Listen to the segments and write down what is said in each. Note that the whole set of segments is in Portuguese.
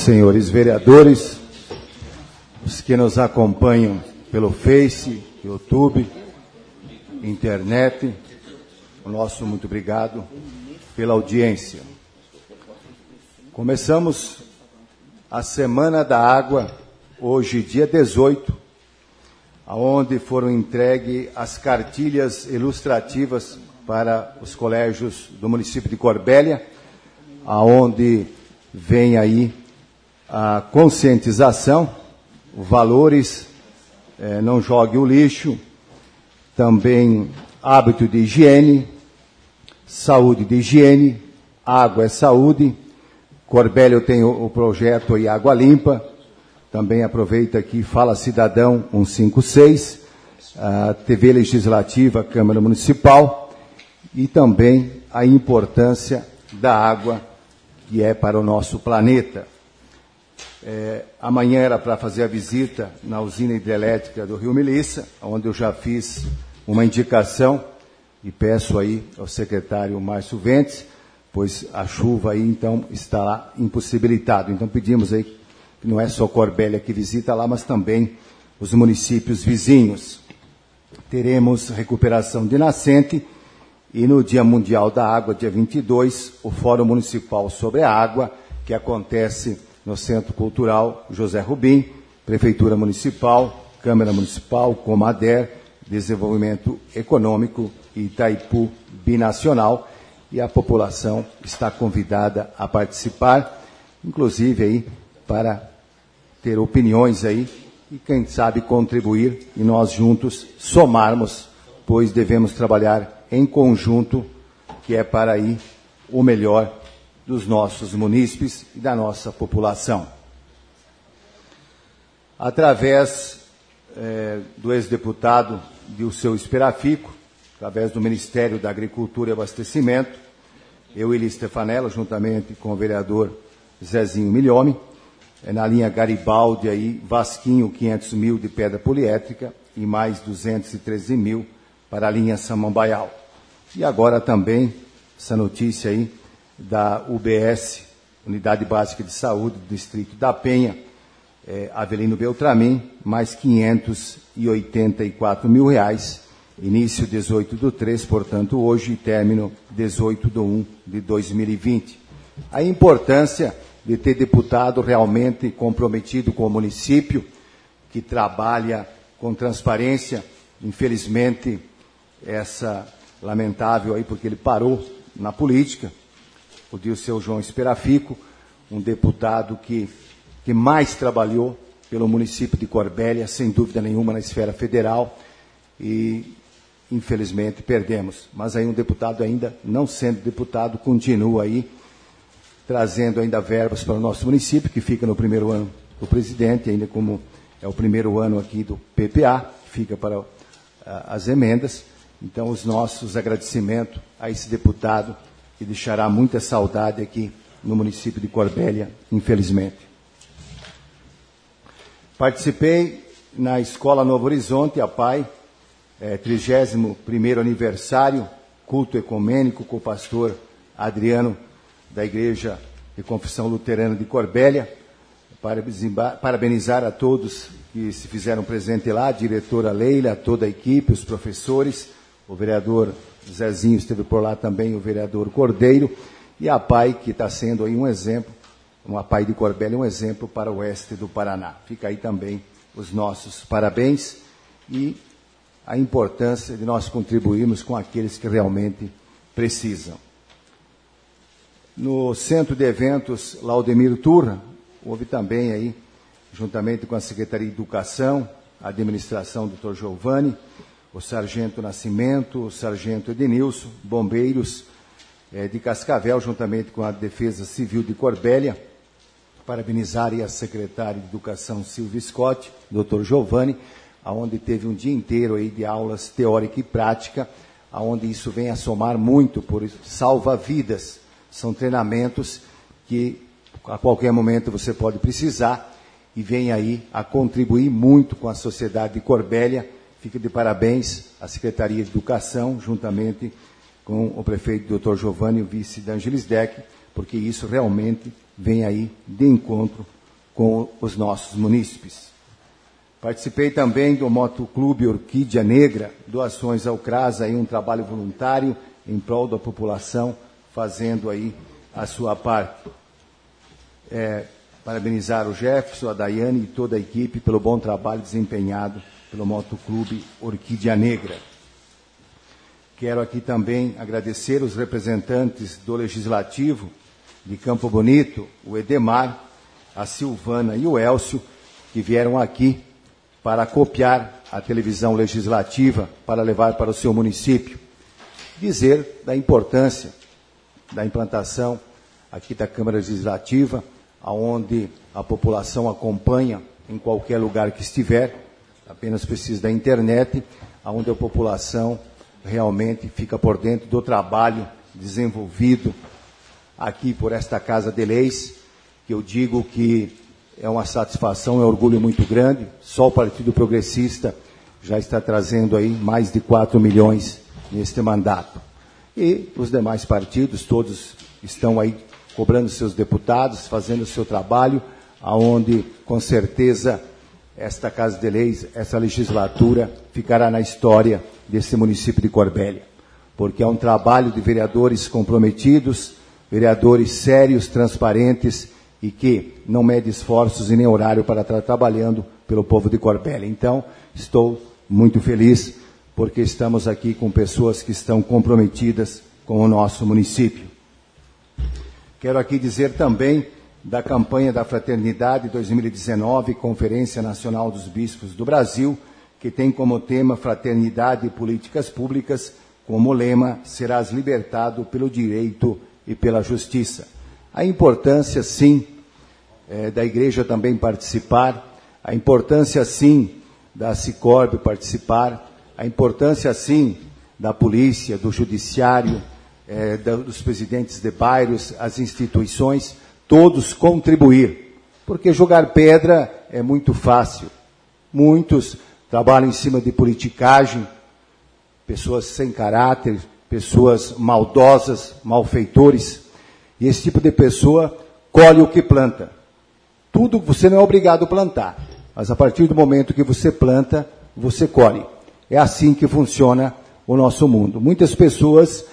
senhores vereadores, os que nos acompanham pelo Face, YouTube, internet, o nosso muito obrigado pela audiência. Começamos a Semana da Água, hoje, dia 18, onde foram entregues as cartilhas ilustrativas para os colégios do município de Corbélia, aonde vem aí a conscientização, valores, não jogue o lixo, também hábito de higiene, saúde de higiene, água é saúde. Corbélia tem o projeto aí Água Limpa, também aproveita aqui Fala Cidadão 156, a TV Legislativa, Câmara Municipal, e também a importância da água que é para o nosso planeta. Amanhã era para fazer a visita na usina hidrelétrica do Rio Melissa, onde eu já fiz uma indicação e peço aí ao secretário Márcio Ventes, pois a chuva aí então está impossibilitado. Então pedimos aí que não é só Corbélia que visita lá, mas também os municípios vizinhos. Teremos recuperação de nascente e no Dia Mundial da Água, dia 22, o Fórum Municipal sobre a Água, que acontece no Centro Cultural José Rubim, Prefeitura Municipal, Câmara Municipal, Comader, Desenvolvimento Econômico e Itaipu Binacional, e a população está convidada a participar, inclusive aí para ter opiniões aí e quem sabe contribuir e nós juntos somarmos, pois devemos trabalhar em conjunto, que é para aí o melhor dos nossos munícipes e da nossa população. Através do ex-deputado Dilceu Esperafico, através do Ministério da Agricultura e Abastecimento, eu e Eli Stefanella, juntamente com o vereador Zezinho Milhome, na linha Garibaldi, aí, Vasquinho, 500 mil de pedra poliétrica e mais 213 mil para a linha Samambaial. E agora também essa notícia aí da UBS, Unidade Básica de Saúde do Distrito da Penha, Avelino Beltramin, mais 584 mil reais, início 18/3, portanto hoje, e término 18/1 de 2020. A importância de ter deputado realmente comprometido com o município, que trabalha com transparência, infelizmente, essa lamentável aí, porque ele parou na política, o Dilceu João Esperafico, um deputado que mais trabalhou pelo município de Corbélia, sem dúvida nenhuma, na esfera federal, e infelizmente perdemos. Mas aí um deputado ainda, não sendo deputado, continua aí, trazendo ainda verbas para o nosso município, que fica no primeiro ano do presidente, ainda como é o primeiro ano aqui do PPA, fica para as emendas. Então, os nossos agradecimentos a esse deputado, que deixará muita saudade aqui no município de Corbélia, infelizmente. Participei na Escola Novo Horizonte, a PAI, 31º aniversário, culto ecumênico com o pastor Adriano, da Igreja de Confissão Luterana de Corbélia. Parabenizar a todos que se fizeram presente lá, a diretora Leila, toda a equipe, os professores, o vereador Zezinho esteve por lá também, o vereador Cordeiro, e a PAI, que está sendo aí um exemplo, uma PAI de Corbélia, um exemplo para o oeste do Paraná. Fica aí também os nossos parabéns e a importância de nós contribuirmos com aqueles que realmente precisam. No Centro de Eventos Laudemiro Turra, houve também aí, juntamente com a Secretaria de Educação, a administração do Dr. Giovanni, o Sargento Nascimento, o Sargento Edenilson, bombeiros de Cascavel, juntamente com a Defesa Civil de Corbélia, parabenizar aí a Secretária de Educação Silvia Scott, Dr. Giovanni, aonde teve um dia inteiro aí de aulas teórica e prática, aonde isso vem a somar muito, por isso, salva vidas. São treinamentos que a qualquer momento você pode precisar e vem aí a contribuir muito com a sociedade de Corbélia. Fica de parabéns à Secretaria de Educação, juntamente com o prefeito Dr. Giovanni, o vice da Angelis Deck, porque isso realmente vem aí de encontro com os nossos munícipes. Participei também do Motoclube Orquídea Negra, doações ao CRAS, aí um trabalho voluntário em prol da população, fazendo aí a sua parte. Parabenizar o Jefferson, a Daiane e toda a equipe pelo bom trabalho desempenhado pelo Motoclube Orquídea Negra. Quero aqui também agradecer os representantes do Legislativo de Campo Bonito, o Edemar, a Silvana e o Elcio, que vieram aqui para copiar a televisão legislativa para levar para o seu município. Dizer da importância da implantação aqui da Câmara Legislativa, onde a população acompanha em qualquer lugar que estiver, apenas precisa da internet, onde a população realmente fica por dentro do trabalho desenvolvido aqui por esta Casa de Leis, que eu digo que é uma satisfação, é um orgulho muito grande. Só o Partido Progressista já está trazendo aí mais de 4 milhões neste mandato. E os demais partidos, todos estão aí cobrando seus deputados, fazendo o seu trabalho, aonde, com certeza, esta Casa de Leis, essa legislatura, ficará na história desse município de Corbélia, porque é um trabalho de vereadores comprometidos, vereadores sérios, transparentes e que não mede esforços e nem horário para estar trabalhando pelo povo de Corbélia. Então, estou muito feliz porque estamos aqui com pessoas que estão comprometidas com o nosso município. Quero aqui dizer também da campanha da Fraternidade 2019, Conferência Nacional dos Bispos do Brasil, que tem como tema Fraternidade e Políticas Públicas, como lema, serás libertado pelo direito e pela justiça. A importância, sim, da Igreja também participar, a importância, sim, da Cicorb participar, a importância, sim, da polícia, do judiciário, dos presidentes de bairros, as instituições, todos contribuir, porque jogar pedra é muito fácil. Muitos trabalham em cima de politicagem, pessoas sem caráter, pessoas maldosas, malfeitores, e esse tipo de pessoa colhe o que planta. Tudo você não é obrigado a plantar, mas a partir do momento que você planta, você colhe. É assim que funciona o nosso mundo. Muitas pessoas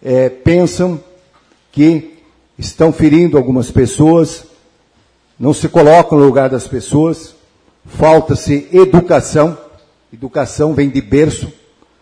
pensam que estão ferindo algumas pessoas, não se colocam no lugar das pessoas, falta-se educação. Educação vem de berço,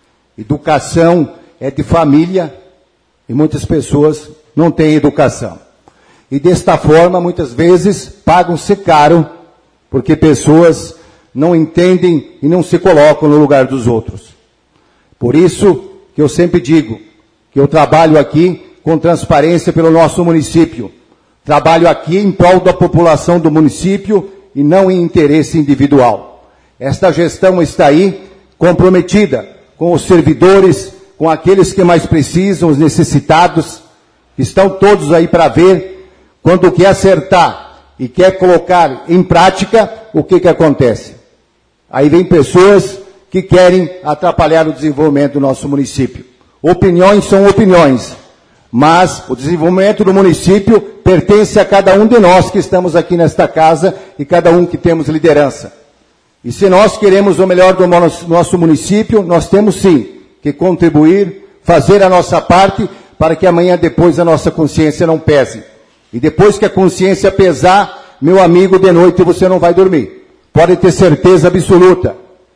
educação é de família, e muitas pessoas não têm educação. E desta forma, muitas vezes, pagam-se caro, porque pessoas não entendem e não se colocam no lugar dos outros. Por isso que eu sempre digo que eu trabalho aqui com transparência pelo nosso município. Trabalho aqui em prol da população do município e não em interesse individual. Esta gestão está aí comprometida com os servidores, com aqueles que mais precisam, os necessitados, que estão todos aí para ver, quando quer acertar e quer colocar em prática, o que acontece? Aí vem pessoas que querem atrapalhar o desenvolvimento do nosso município. Opiniões são opiniões, mas o desenvolvimento do município pertence a cada um de nós que estamos aqui nesta casa e cada um que temos liderança. E se nós queremos o melhor do nosso município, nós temos sim que contribuir, fazer a nossa parte, para que amanhã depois a nossa consciência não pese. E depois que a consciência pesar, meu amigo, de noite você não vai dormir. Pode ter certeza absoluta.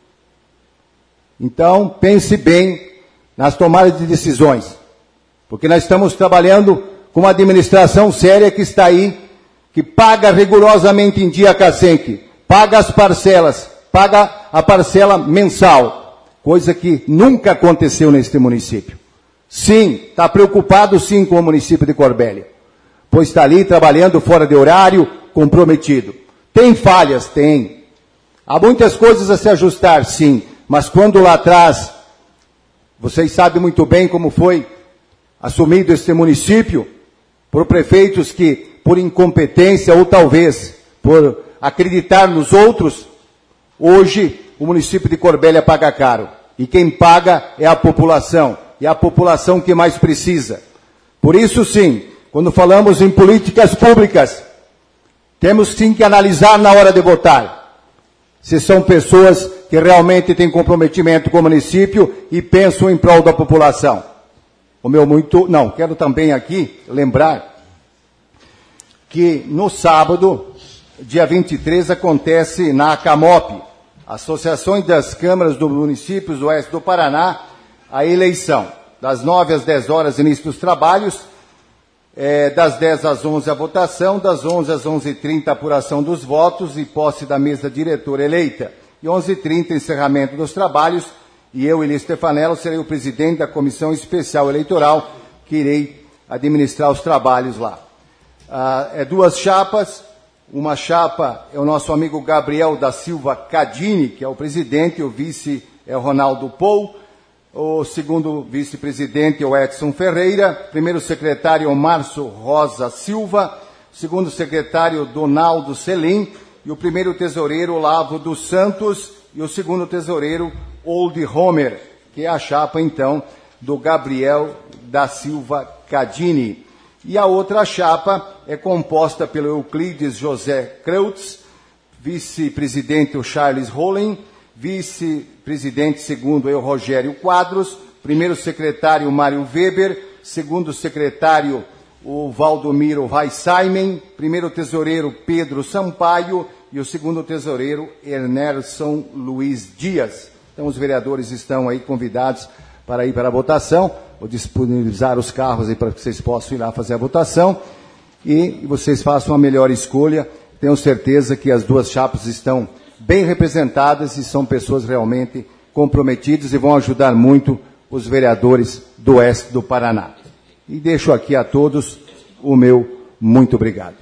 Então, pense bem nas tomadas de decisões. Porque nós estamos trabalhando com uma administração séria que está aí, que paga rigorosamente em dia a CACENC, paga as parcelas, paga a parcela mensal, coisa que nunca aconteceu neste município. Sim, está preocupado sim com o município de Corbélia, pois está ali trabalhando fora de horário, comprometido. Tem falhas? Tem. Há muitas coisas a se ajustar, sim, mas quando lá atrás, vocês sabem muito bem como foi assumido este município, por prefeitos que, por incompetência ou talvez por acreditar nos outros, hoje o município de Corbélia paga caro. E quem paga é a população, e a população que mais precisa. Por isso, sim, quando falamos em políticas públicas, Temos sim que analisar na hora de votar, se são pessoas que realmente têm comprometimento com o município e pensam em prol da população. Quero também aqui lembrar que no sábado, dia 23, acontece na ACAMOP, Associações das Câmaras dos Municípios do Oeste do Paraná, a eleição. Das 9 às 10 horas, início dos trabalhos, das 10 às 11 a votação, das 11 às 11h30 a apuração dos votos e posse da mesa diretora eleita. E 11h30, encerramento dos trabalhos, e eu, Eli Stefanello, serei o presidente da Comissão Especial Eleitoral, que irei administrar os trabalhos lá. Duas chapas. Uma chapa é o nosso amigo Gabriel da Silva Cadini, que é o presidente, o vice é o Ronaldo Pou, o segundo vice-presidente é o Edson Ferreira, primeiro secretário é o Márcio Rosa Silva, segundo secretário Donaldo Selim, e o primeiro tesoureiro Olavo dos Santos, e o segundo tesoureiro Old Homer, que é a chapa, então, do Gabriel da Silva Cadini. E a outra chapa é composta pelo Euclides José Kreutz, vice-presidente o Charles Rolling, vice-presidente segundo eu, Rogério Quadros, primeiro secretário Mário Weber, segundo secretário o Valdomiro Weissaimen, primeiro tesoureiro Pedro Sampaio e o segundo tesoureiro Ernerson Luiz Dias. Então os vereadores estão aí convidados para ir para a votação. Vou disponibilizar os carros aí para que vocês possam ir lá fazer a votação e vocês façam a melhor escolha. Tenho certeza que as duas chapas estão bem representadas e são pessoas realmente comprometidas e vão ajudar muito os vereadores do Oeste do Paraná. E deixo aqui a todos o meu muito obrigado.